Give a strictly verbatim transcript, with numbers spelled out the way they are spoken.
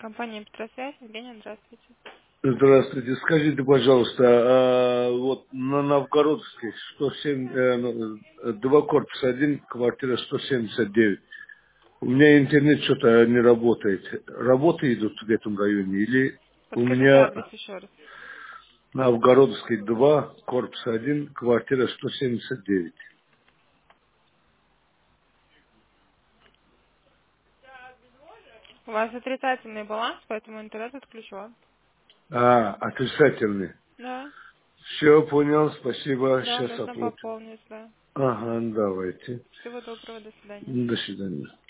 Компания Петросвязь. Евгения, здравствуйте. Здравствуйте. Скажите, пожалуйста, а, вот на Новгородской сто семь, э, ну, э, два корпус один, квартира сто семьдесят девять. У меня интернет что-то не работает. Работы идут в этом районе или у Подскажите меня адрес еще раз. на Новгородской два, корпус один, квартира сто семьдесят девять. У вас отрицательный баланс, поэтому интернет отключен. А, отрицательный. Да. Все, понял, спасибо, Да, сейчас нужно оплатим. пополнить, да. Ага, давайте. Всего доброго, до свидания. До свидания.